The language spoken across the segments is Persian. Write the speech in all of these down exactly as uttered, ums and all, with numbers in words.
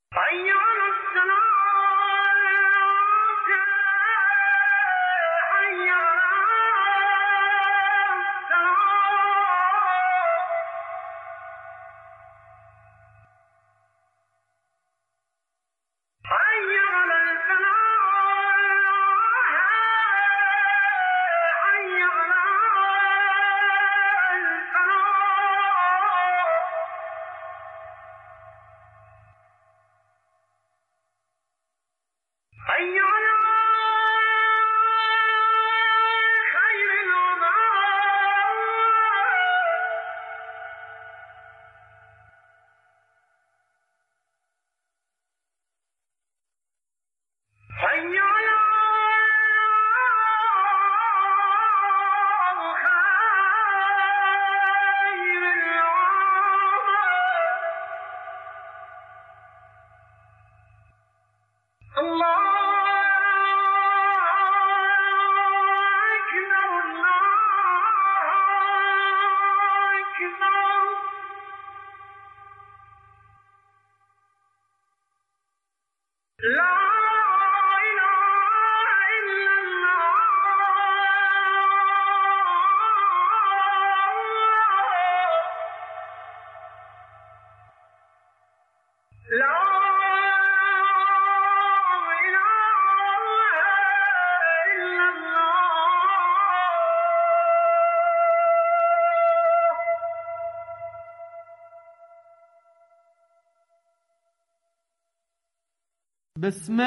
بسم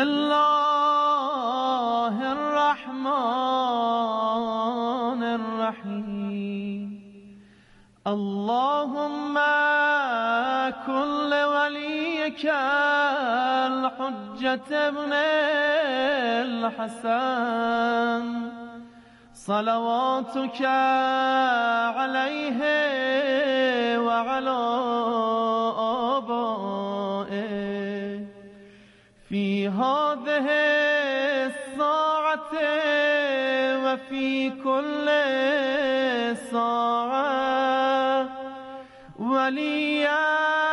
الله الرحمن الرحيم اللهم كن لوليك الحجة ابن الحسن صلواتك عليه وعلى آبائه في هذه الساعة وفي كل ساعة وليا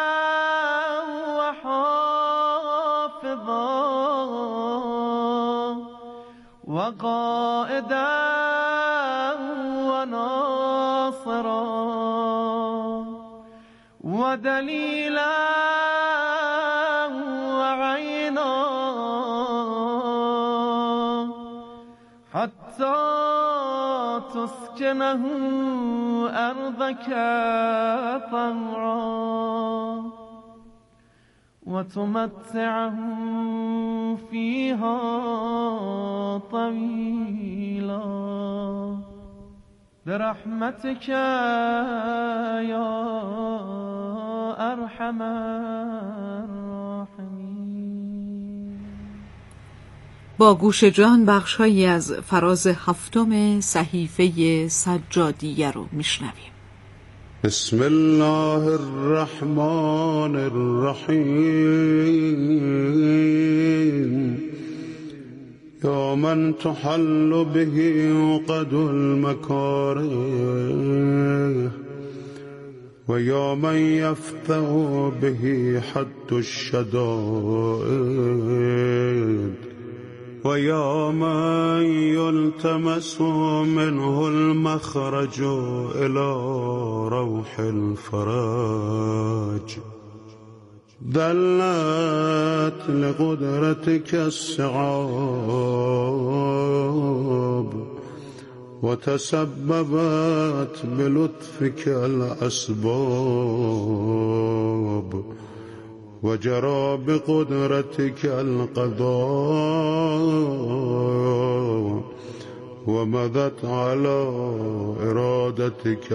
وحافظا وقائدا وناصرا ودليلا حتى تسكنه أرضك طوعا وتمتعه فيها طويلا برحمتك يا أرحم با گوش جان بخش‌هایی از فراز هفتم صحیفه سجادیه رو میشنویم. بسم الله الرحمن الرحیم یا من تحل به عقد المکاره و یا من یفتح به حد الشدائد و یا من یلتمس منه المخرج الى روح الفرج دلت لقدرتك الصعاب وتسببت بلطفك الأسباب وجرى بقدرتك القضاء ومضت على إرادتك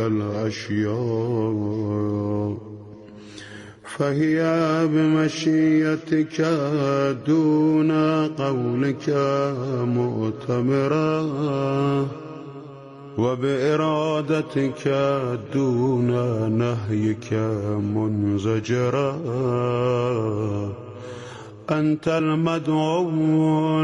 الأشياء فهي بمشيتك دون قولك مؤتمرة وبإرادتك دون نهيك منزجرا أنت المدعو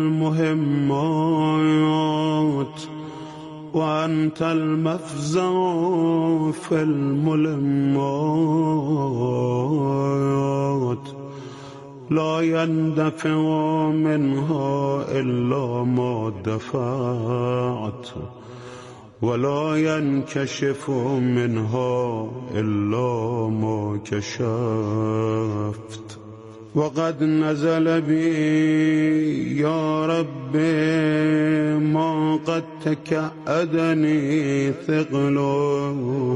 للمهمات وأنت المفزع في الملمات لا يندفع منها إلا ما دفعت ولا ينكشف منها إلا ما كشفت وقد نزل بي يا رب ما قد تكأدني ثقله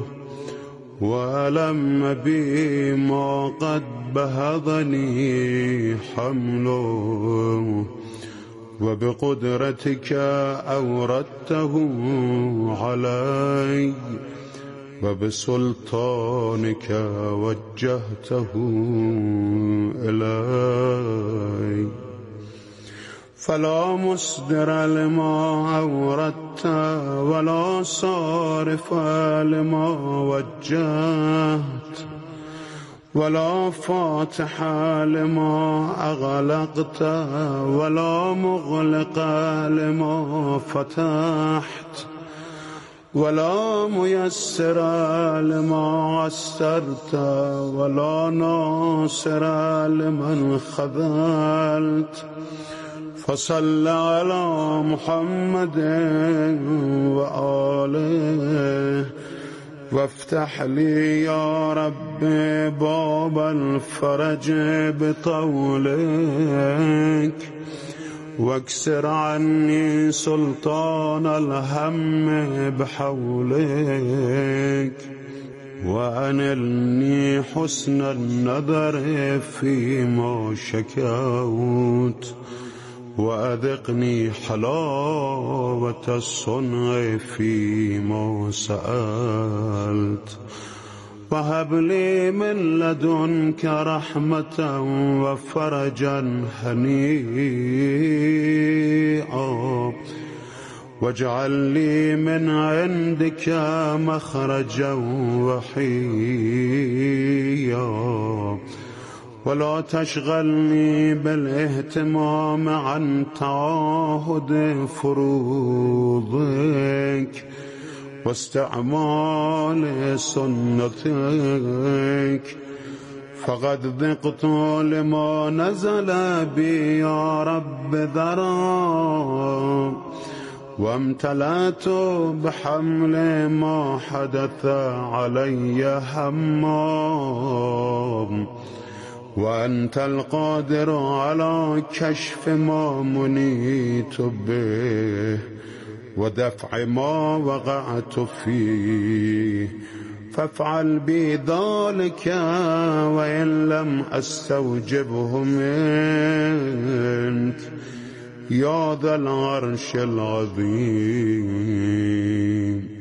وألم بي ما قد بهضني حمله وبقدرتك أوردته علي وبسلطانك وجهته إلي فلا مصدر لما أوردت ولا صارف لما وجهت ولا فاتح لما أغلقت ولا مغلق لما فتحت ولا ميسر لما عسرت ولا ناصر لمن خذلت فصل على محمد وآله وافتح لي يا رب باب الفرج بطولك واكسر عني سلطان الهم بحولك وأنلني حسن النظر فيما شكوت وأذقني حلاوة الصنع فيما سألت وهب لي من لدنك رحمة وفرجا هنيئا واجعل لي من عندك مخرجا وحيا ولا تشغلني بالاهتمام عن تعاهد فروضك واستعمال سنتك فقد ذقت لما نزل بي يا رب ذرا وامتلأت بحمل ما حدث علي همام وأنت القادر على كشف ما منيت به ودفع ما وقعت فيه فافعل بي ذلك وإن لم أستوجبه منك يا ذا العرش العظيم.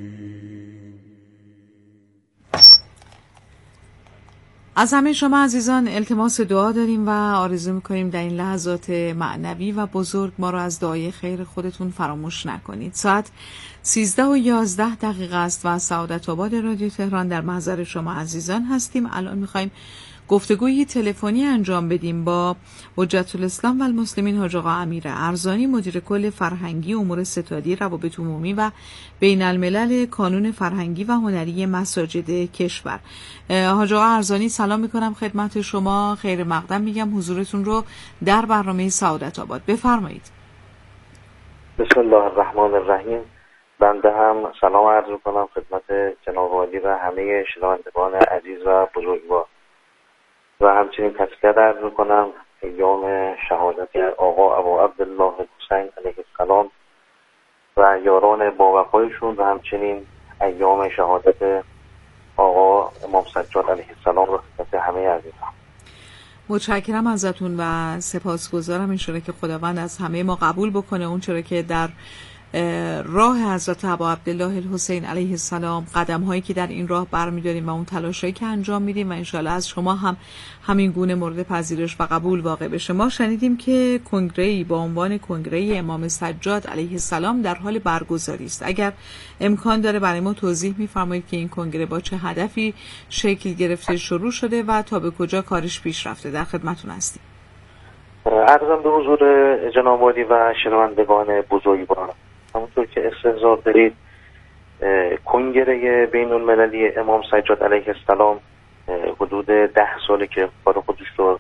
از همه شما عزیزان التماس دعا داریم و آرزو میکنیم در این لحظات معنوی و بزرگ ما رو از دعای خیر خودتون فراموش نکنید. ساعت سیزده و یازده دقیقه است و از سعادت آباد رادیو تهران در محضر شما عزیزان هستیم. الان میخوایم گفتگوی تلفنی انجام بدیم با حجت الاسلام و المسلمین حاج آقا امیر ارزانی، مدیر کل فرهنگی امور ستادی روابط عمومی و بین الملل کانون فرهنگی و هنری مساجد کشور. حاج آقا ارزانی سلام میکنم خدمت شما، خیر مقدم میگم حضورتون رو در برنامه سعادت آباد. بفرمایید. بسم الله الرحمن الرحیم. بنده هم سلام عرض میکنم خدمت جناب عالی و همه شنوندگان عزیز و بزرگوار و همچنین تسلیت عرض میکنم ایام شهادت آقا ابو عبدالله حسین علیه السلام و یاران باوفایشون و همچنین ایام شهادت آقا امام سجاد علیه السلام رو خدمت همه عزیزان. متشکرم ازتون و سپاسگزارم انشالله که خداوند از همه ما قبول بکنه اون چرا که در راه حضرت ابا عبدالله الحسین علیه السلام قدم هایی که در این راه برمی‌داریم و اون تلاشایی که انجام میدیم و انشالله از شما هم همین گونه مورد پذیرش و قبول واقع بشه. ما شنیدیم که کنگره‌ای با عنوان کنگره امام سجاد علیه السلام در حال برگزاری است. اگر امکان داره برای ما توضیح می‌فرمایید که این کنگره با چه هدفی شکل گرفته شروع شده و تا به کجا کارش پیش رفته؟ در خدمتتون هستیم. عرضم به حضور جناب عالی و شنوندگان بزرگوار، همونطور که استحضار دارید کنگره بین المللی امام سجاد علیه السلام حدود ده ساله که کار خودش رو در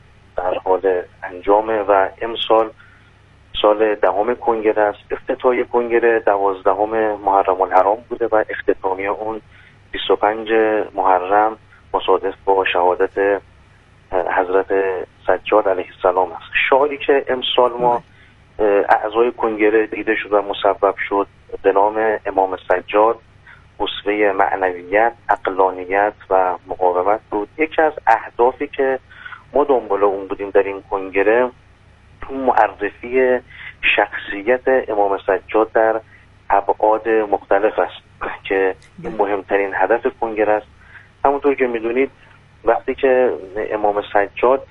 در حال انجامه و امسال سال دهم کنگره است. افتتاحیه کنگره دوازدهم محرم الحرام بوده و اختتامیه اون بیست و پنج محرم مصادف با شهادت حضرت سجاد علیه السلام است. شعاری که امسال ما اعضای کنگره دیده شد و مسبب شد به نام امام سجاد، اسوه معنویت، عقلانیت و مقاومت بود. یکی از اهدافی که ما دنبال اون بودیم در این کنگره معرفی شخصیت امام سجاد در ابعاد مختلف است که این مهمترین هدف کنگره است. همونطور که میدونید وقتی که امام سجاد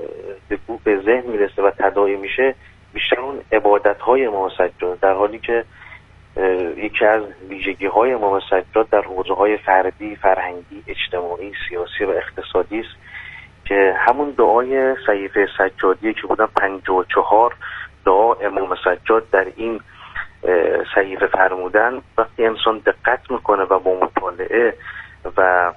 به ذهن میرسه و تداعی میشه بیشتر اون عبادت های امام سجاد، در حالی که یکی از ویژگی های امام سجاد در حوزه های فردی، فرهنگی، اجتماعی، سیاسی و اقتصادی است که همون دعای صحیفه سجادی که بودن پنجاه و چهار دعا امام سجاد در این صحیفه فرمودن، وقتی انسان دقت میکنه و با مطالعه و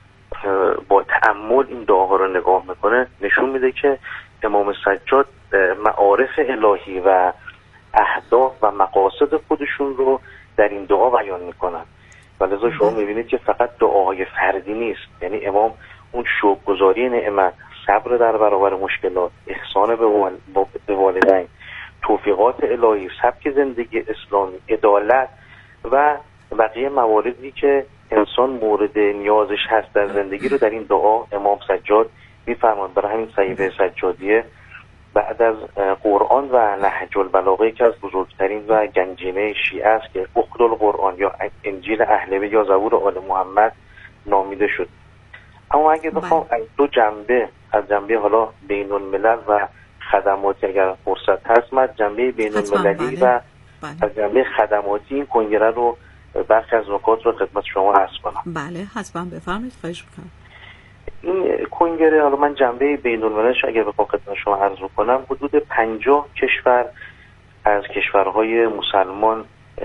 با تأمل این دعاها رو نگاه میکنه نشون میده که امام سجاد معارف الهی و اهداف و مقاصد خودشون رو در این دعا بیان میکنن و لذا شما میبینید که فقط دعاهای فردی نیست، یعنی امام اون شکرگزاری نعمت، صبر در برابر مشکلات، احسان به والدین، توفیقات الهی، سبک زندگی اسلامی، عدالت و بقیه مواردی که انسان مورد نیازش هست در زندگی رو در این دعا امام سجاد میفرماند. برای همین صحیفه سجادیه بعد از قرآن و نهج البلاغه که از بزرگترین و گنجینه شیعه است که اخل القرآن یا انجیل اهل بیت یا زبور آل محمد نامیده شد. اما اگه بخوام از دو جنبه، از جنبه حالا بین الملل و خدماتی اگر فرصت هست، من جنبه بین المللی و از جنبه خدماتی این کنگره رو برخی از نکات رو خدمت شما عرض کنم. بله حتما بفرمایید، خواهش می‌کنم. این کنگره حالا من جنبه بین المللش اگر بخوام خدمت شما عرض کنم، حدود پنجاه کشور از کشورهای مسلمان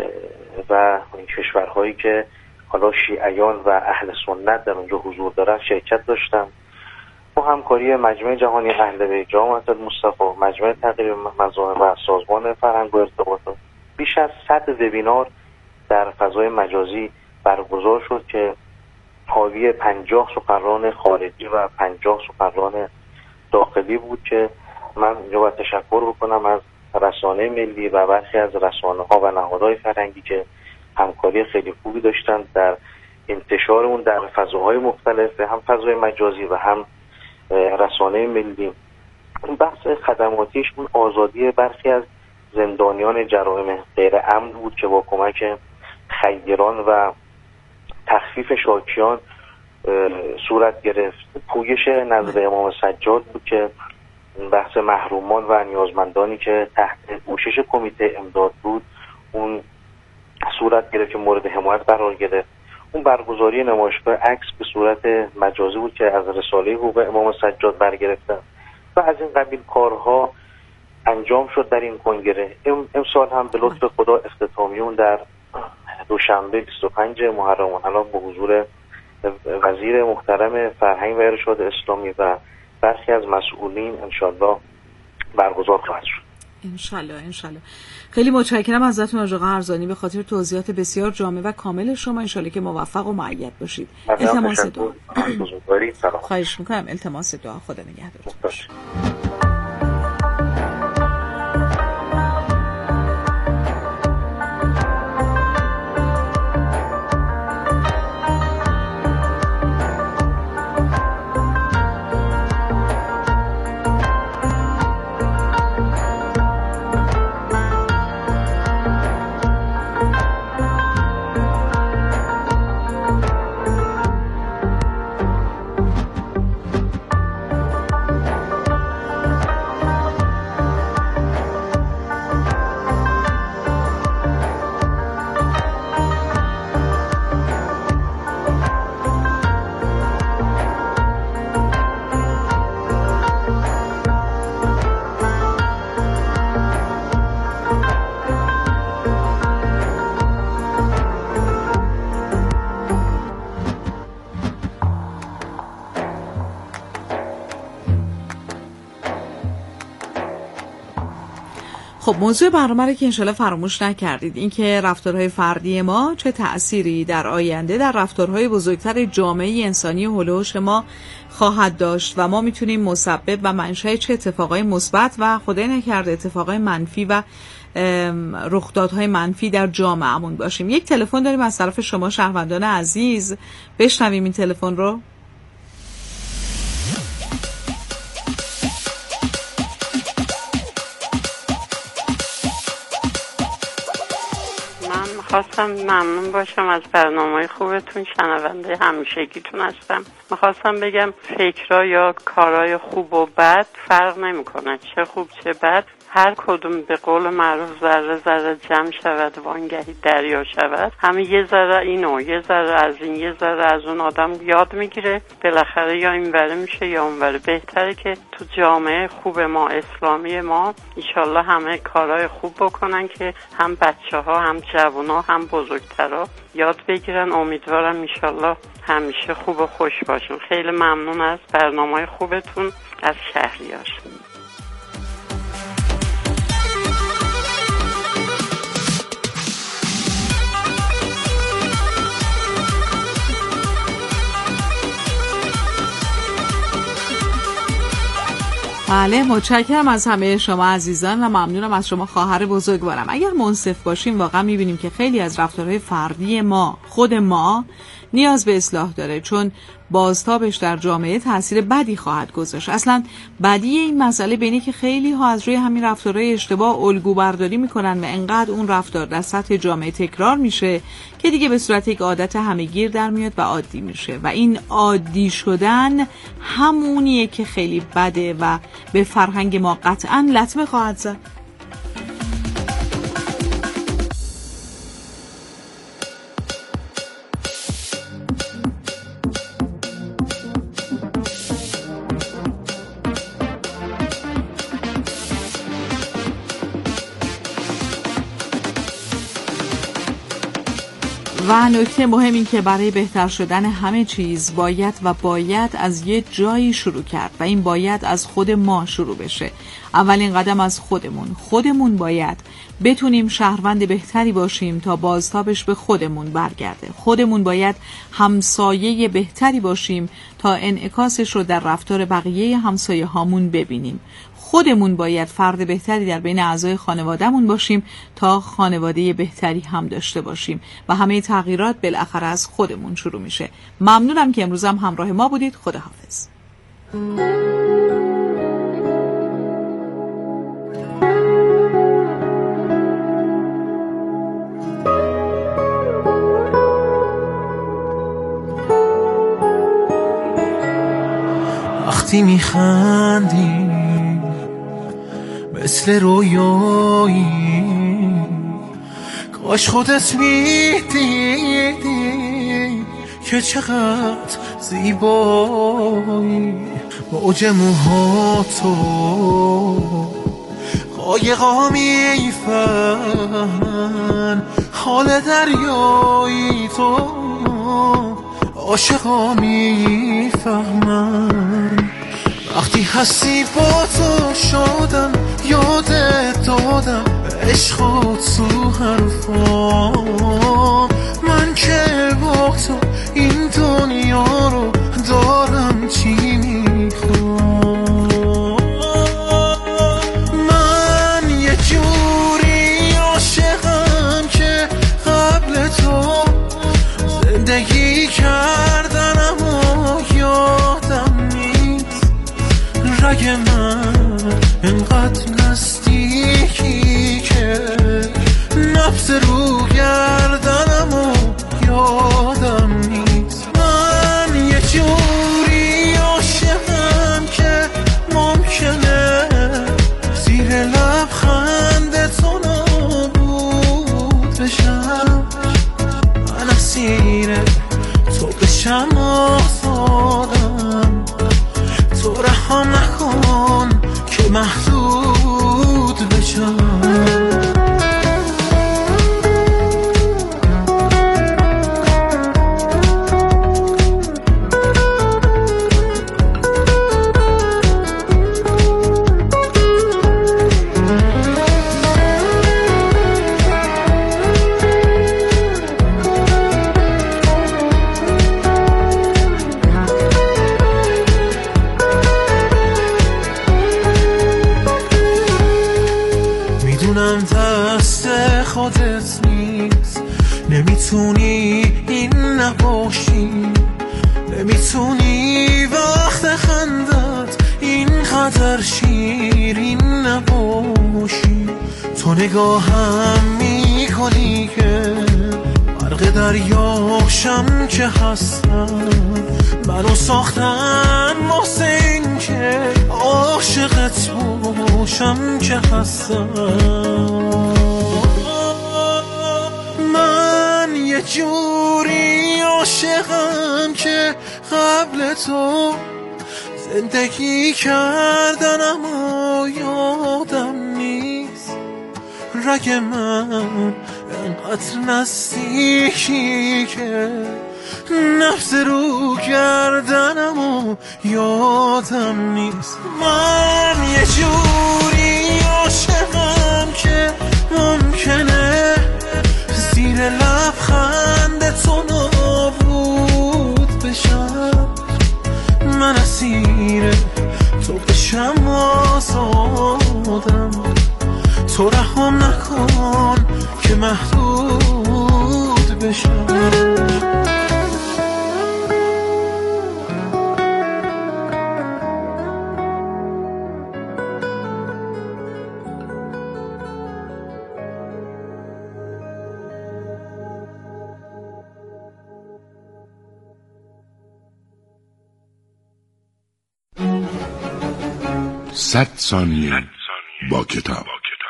و این کشورهایی که حالا شیعیان و اهل سنت در اونجا حضور دارن شرکت داشتن. با همکاری مجمع جهانی اهل بیت، جامعه المصطفی، مجمع تغییر مذاهب و سازمان فرهنگ و ارتباطات، بیش از صد وبینار در فضای مجازی برگزار شد که حاوی پنجاه سخنران خارجی و پنجاه سخنران داخلی بود که من اینجا باید تشکر بکنم از رسانه ملی و برخی از رسانه ها و نهادهای فرهنگی که همکاری خیلی خوبی داشتن در انتشار اون در فضاهای مختلف، هم فضای مجازی و هم رسانه ملی. اون بحث خدماتیش اون آزادی برخی از زندانیان جرایم غیر امن بود که با کمک خیران و تخفیف شاکیان صورت گرفت. پویش نزد امام سجاد بود که بحث محرومان و نیازمندانی که تحت پوشش کمیته امداد بود اون صورت گرفت که مورد حمایت قرار گرفت. اون برگزاری نمایشگاه عکس به صورت مجازی بود که از رساله حقوق امام سجاد برگرفتن و از این قبیل کارها انجام شد در این کنگره. امسال هم به لطف خدا اختتامیه اون در دوشنبه بیست و پنج محرم الحرام به حضور وزیر محترم فرهنگ و ارشاد اسلامی و برخی از مسئولین انشالله برگزار خواهد شد. انشالله انشالله. خیلی متشکرم ازتون آقای قرضانی به خاطر توضیحات بسیار جامع و کامل شما. انشالله که موفق و مؤید باشید. التماس دعا. خواهش میکنم. التماس دعا. خدا نگهدارتون. خب موضوع برنامه رو که انشالله فراموش نکردید، این که رفتارهای فردی ما چه تأثیری در آینده در رفتارهای بزرگتر جامعه انسانی هولوش ما خواهد داشت و ما میتونیم مسبب و منشأ چه اتفاقای مثبت و خدای نکرده اتفاقای منفی و رخدادهای منفی در جامعهمون باشیم. یک تلفن داریم از طرف شما شهروندان عزیز، بشنویم این تلفن رو. خواستم ممنون باشم از برنامه خوبتون، شنونده همیشگیتون هستم. میخواستم بگم فکرها یا کارهای خوب و بد فرق نمیکنه، چه خوب چه بد، هر کدوم به قول معروف ذره ذره جمع شود وانگهی دریا شود. همه یه ذره اینو یه ذره از این یه ذره از اون آدم یاد میگیره، بالاخره یا اینوره میشه یا اونوره. بهتره که تو جامعه خوب ما، اسلامی ما، انشالله همه کارهای خوب بکنن که هم بچه ها هم جوان ها هم بزرگترها یاد بگیرن. امیدوارم انشالله همیشه خوب و خوش باشون. خیلی ممنون از برنامه خوبتون از شهریار. بله، متشکرم از همه شما عزیزان و ممنونم از شما خواهر بزرگوارم. اگر منصف باشیم واقعا میبینیم که خیلی از رفتارهای فردی ما، خود ما، نیاز به اصلاح داره، چون بازتابش در جامعه تاثیر بدی خواهد گذاشت. اصلا بدی این مسئله بینه که خیلی ها از روی همین رفتارهای اشتباه الگو برداری میکنن و انقدر اون رفتار در سطح جامعه تکرار میشه که دیگه به صورت یک عادت همه‌گیر در میاد و عادی میشه و این عادی شدن همونیه که خیلی بده و به فرهنگ ما قطعاً لطمه خواهد زد. و نکته مهم این که برای بهتر شدن همه چیز باید و باید از یه جایی شروع کرد و این باید از خود ما شروع بشه. اولین قدم از خودمون. خودمون باید بتونیم شهروند بهتری باشیم تا بازتابش به خودمون برگرده. خودمون باید همسایه بهتری باشیم تا انعکاسش رو در رفتار بقیه همسایه هامون ببینیم. خودمون باید فرد بهتری در بین اعضای خانوادهمون باشیم تا خانواده بهتری هم داشته باشیم و همه تغییرات بالاخره از خودمون شروع میشه. ممنونم که امروز هم همراه ما بودید. خداحافظ. وقتی میخندی مثل رویایی، کاش خودت میدیدی که چقدر زیبایی. موج موهاتو قایقا میفهمن، حال دریایی تو عاشقا میفهمن. وقتی هستی با تو شدم، یادت دادم عشقات تو حرفام. من که با تو این دنیا رو دارم چی میخوام. من یه جوری عاشقم که قبل تو زندگی کردن اما یادم نیست. رگ من انقدر نزدیکی که نفس رو گردنم و یادم نیست. من یه جوری عاشقم که ممکنه زیر لبخند تو نابود بشم. من اسیر تو بشم آزادم، تو رها نکن که محدود بشم. نگاهم میکنی که غرق دریاشم که هستم، منو ساختن واسه این که عاشقت باشم که هستم. من یه جوری عاشقم که قبل تو زندگی کردن اما یادم نیست. رگ من انقدر نزدیکی که نفس رو کردنم و یادم نیست. من یه جوری عاشقم که ممکنه زیر لبخند تو نابود بشم، من اسیر تو بشم آزادم. تو رحم نکن که محدود بشم. صد ثانیه با کتاب.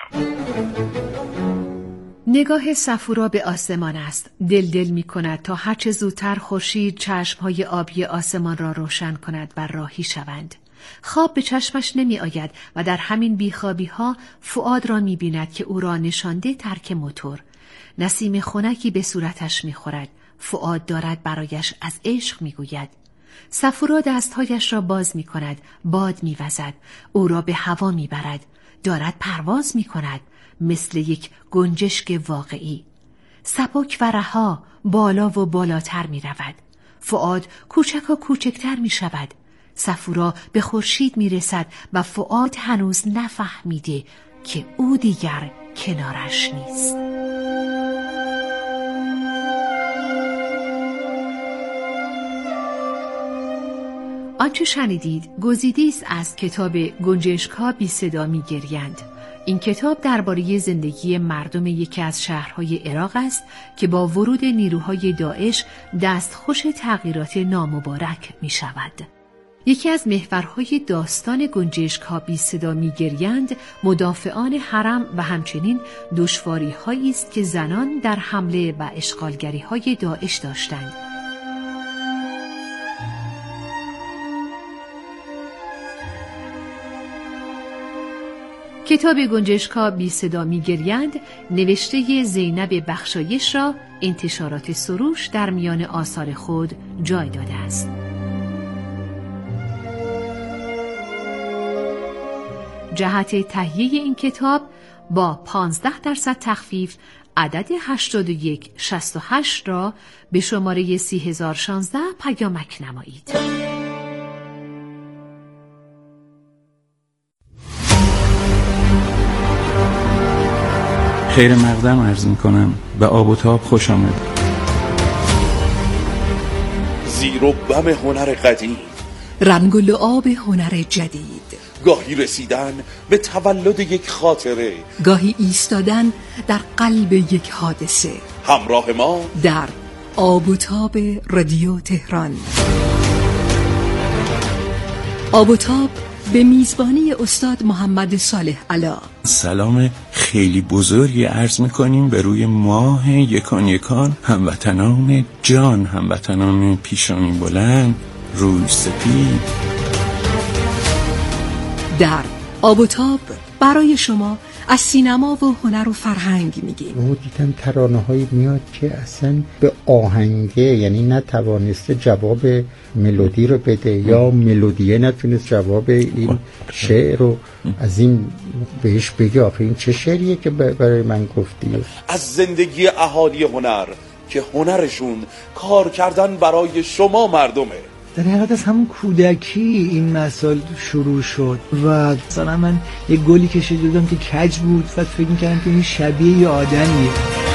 نگاه صفورا به آسمان است. دل دل می کند تا هرچه زودتر خورشید چشمهای آبی آسمان را روشن کند و راهی شوند. خواب به چشمش نمی آید و در همین بیخوابی ها فؤاد را می بیند که او را نشانده ترک موتور. نسیم خنکی به صورتش می خورد. فؤاد دارد برایش از عشق می گوید. صفورا دستهایش را باز می کند. باد می وزد. او را به هوا می برد. دارد پرواز می کند. مثل یک گنجشک واقعی. سبک و رها بالا و بالاتر می رود. فؤاد کوچک و کوچکتر می شود. صفورا به خورشید می رسد و فؤاد هنوز نفهمیده که او دیگر کنارش نیست. آنچه شنیدید گزیده‌ای است از کتاب گنجشک‌ها بی صدا می‌گریند. این کتاب درباره زندگی مردم یکی از شهرهای عراق است که با ورود نیروهای داعش دستخوش تغییرات نامبارک می‌شود. یکی از محورهای داستان گنجشک‌ها بی صدا می‌گریند مدافعان حرم و همچنین دشواری‌هایی است که زنان در حمله و اشغالگری‌های داعش داشتند. کتاب گنجشک‌ها بی صدا می‌گریند نوشته زینب بخشایش را انتشارات سروش در میان آثار خود جای داده است. جهت تهیه این کتاب با پانزده درصد تخفیف عدد هشتاد و یک شصت و هشت را به شماره سی هزار و شانزده پیامک نمایید. خیر مقدم عرض میکنم و آب و تاب خوش آمد. زیر و بم هنر قدیم، رنگ و لعاب هنر جدید، گاهی رسیدن به تولد یک خاطره، گاهی ایستادن در قلب یک حادثه. همراه ما در آب و تاب رادیو تهران. آب و تاب به میزبانی استاد محمد صالح علا. سلام خیلی بزرگی عرض میکنیم به روی ماه یکان یکان، هموطنان جان، هموطنان پیشانی بلند، روی سپید. در آب و تاب برای شما از سینما و هنر و فرهنگ میگیم. ما دیدم ترانه هایی میاد که اصلا به آهنگه، یعنی نتوانسته جواب ملودی رو بده یا ملودیه نتونست جواب این شعر رو از این بهش بگه. آخه این چه شعریه که برای من گفتی؟ از زندگی اهالی هنر که هنرشون کار کردن برای شما مردمه. در حقیقت از همون کودکی این مسائل شروع شد و مثلا من یه گلی کشیده بودم که کج بود و فکر می‌کردم که این شبیه یه آدمیه.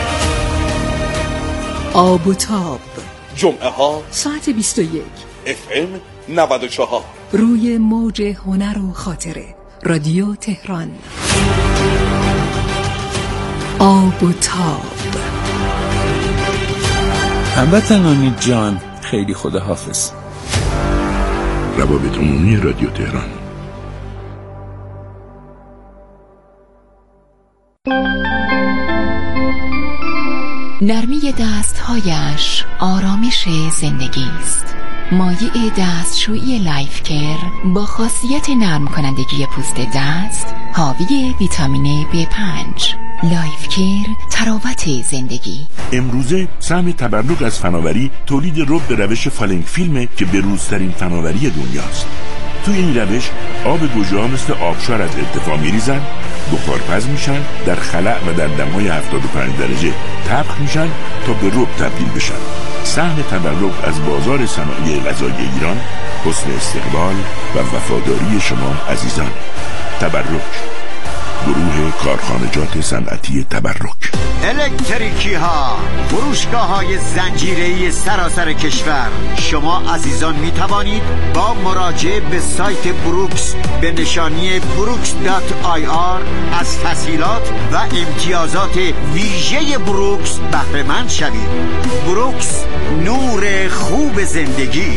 آب و تاب جمعه ها ساعت بیست و یک اف ام نود و چهار روی موج هنر و خاطره رادیو تهران. آب و تاب. هموطنان جان، خیلی خداحافظ. روابط عمومی رادیو تهران. نرمی دستهایش آرامش زندگی است. مایع دستشویی لایف کیر با خاصیت نرم کنندگی پوست دست، حاوی ویتامین بی پنج. لایف کیر، تراوت زندگی. امروزه سهم تبرک از فناوری تولید رب به روش فالنگ فیلمه که بروزترین فناوری دنیاست. توی این روش آب گوجه‌ها مثل آبشار از ارتفاع میریزن، بخارپز میشن، در خلأ و در دمای هفتاد و پنج درجه طبخ میشن تا به رب تبدیل بشن. سهم تبرک از بازار صنایع غذایی ایران، حسن استقبال و وفاداری شما عزیزان. تبرک، گروه کارخانجات صنعتی تبرک. الکتریکی ها، فروشگاه های زنجیره‌ای سراسر کشور. شما عزیزان می توانید با مراجعه به سایت بروکس به نشانی بروکس دات آی آر از تسهیلات و امتیازات ویژه بروکس بهره مند شوید. بروکس، نور خوب زندگی.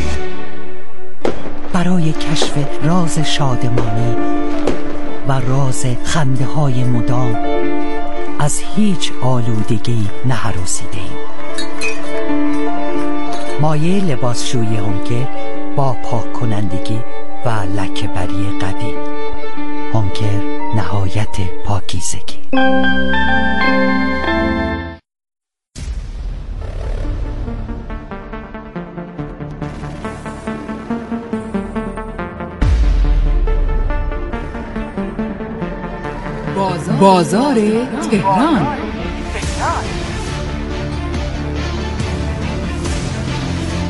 برای کشف راز شادمانی و راز خنده های مدام از هیچ آلودگی نهراسیده ایم. مایع لباسشویی هومکر با پاک کنندگی و لکه بری قوی. هومکر، نهایت پاکیزگی. بازار تهران.